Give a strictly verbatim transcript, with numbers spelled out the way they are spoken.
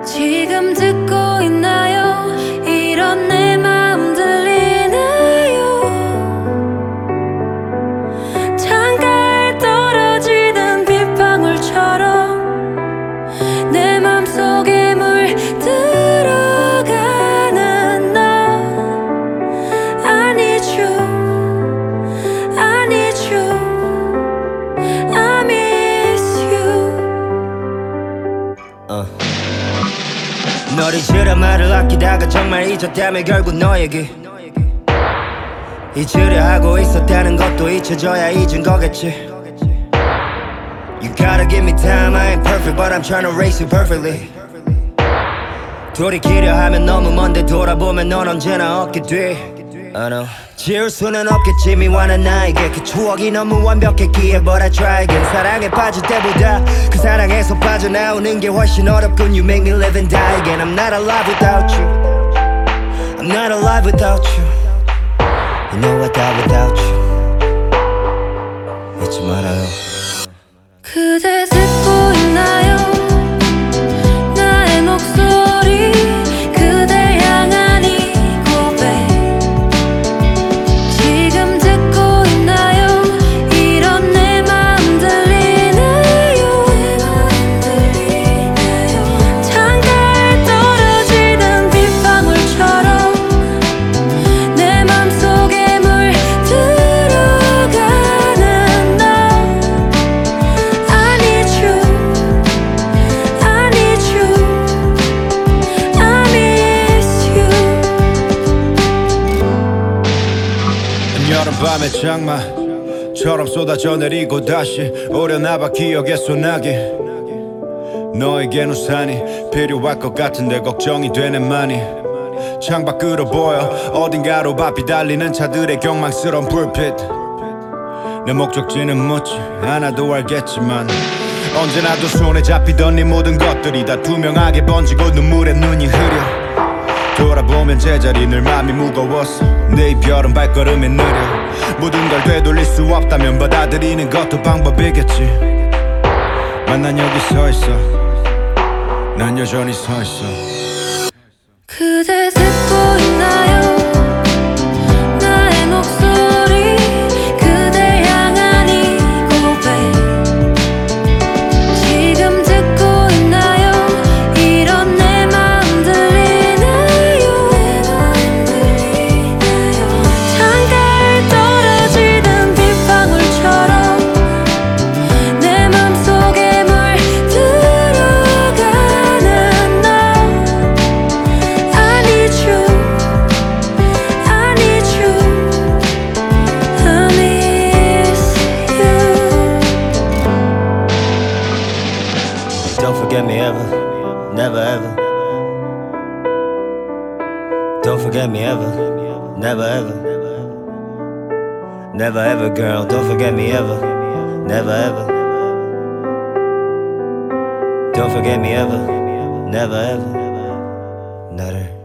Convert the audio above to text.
지금 듣고 있나요? 이런 내 마음 들리나요? 창가에 떨어지는 빗방울처럼 내 맘속에 물들어가는 너. I need you, I need you, I miss you. uh. 널 잊으려 말을 아끼다가 정말 잊었다며 결국 너에게 잊으려 하고 있었다는 것도 잊혀져야 잊은 거겠지. You gotta give me time, I ain't perfect but I'm trying to race you perfectly. 돌이키려 하면 너무 먼데 돌아보면 넌 언제나 얻게 돼. I know. 지울 수는 없겠지 미워하는 나에게 그 추억이 너무 완벽했기에 But I try again. 사랑에 빠질 때보다 그 사랑에서 빠져나오는 게 훨씬 어렵군. You make me live and die again. I'm not alive without you. I'm not alive without you. You know I die without you. 잊지 말아요. 그대 듣고 있나요? 나의 목소리 그댈 향한 이 고백. 지금 듣고 있나요? 이런 내 마음 들리나요? 창가에 떨어지는 빗방울처럼 내 맘속에 물들어가는 너. 여름밤의 장마처럼 쏟아져 내리고 다시 오려나봐 기억의 소나기. 너에겐 우산이 필요할 것 같은데 걱정이 되네 많이. 창밖으로 보여 어딘가로 바삐 달리는 차들의 경망스러운 불빛. 내 목적지는 묻지 않아도 알겠지만 언제나 두 손에 잡히던 네 모든 것들이 다 투명하게 번지고 눈물에 눈이 흐려. 돌아보면 제자리 늘 맘이 무거웠어. 내 이별은 발걸음이 느려. 모든 걸 되돌릴 수 없다면 받아들이는 것도 방법이겠지. 만 난 여기 서 있어. 난 여전히 서 있어. 그대 듣고 있나요? 나의 목소리 그댈 향한 이 고백. 지금 듣고 있나요? 이런 내 마음 들리나요? 창가에 떨어지는 빗방울처럼 내 맘속에 물들어가는 너. I need you, I need you, I miss you. Don't forget me ever, never ever. Don't forget me ever, never ever. Never ever, girl, don't forget me ever, never ever. Don't forget me ever, never ever. 나를